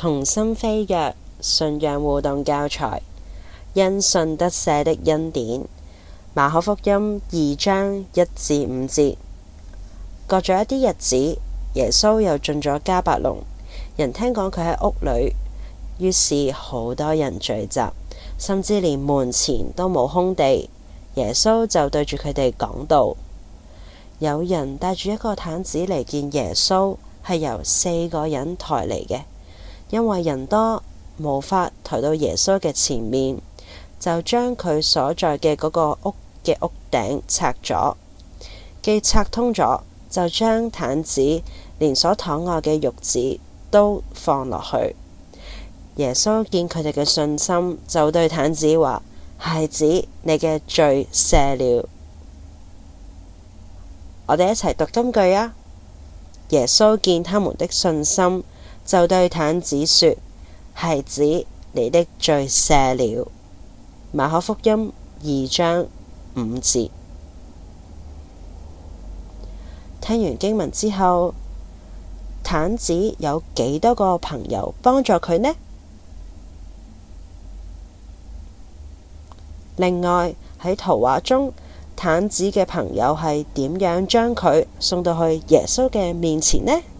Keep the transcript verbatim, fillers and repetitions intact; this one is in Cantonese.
同心飛躍信仰互動教材，因信得赦的恩典。馬可福音二章一至五節。過咗一啲日子，耶穌又進咗迦百農，人聽講佢喺屋裏，於是好多人聚集，甚至連門前都冇空地。耶穌就對住佢哋講道。有人帶住一個癱子嚟見耶穌，係由四個人抬嚟嘅，因為人多，無法抬到耶穌嘅前面，就將佢所在嘅嗰個屋嘅屋頂拆咗，既拆通咗，就將癱子連所躺臥嘅褥子都放落去。耶穌見佢哋嘅信心，就對癱子話：孩子，你嘅罪赦了。我哋一齊讀金句啊！耶穌見他們的信心，就對癱子說：孩子，你的罪赦了。馬可福音二章五節。聽完經文之後，癱子有幾多個朋友幫助佢呢？另外喺圖畫中，癱子嘅朋友係點樣將佢送到去耶穌嘅面前呢？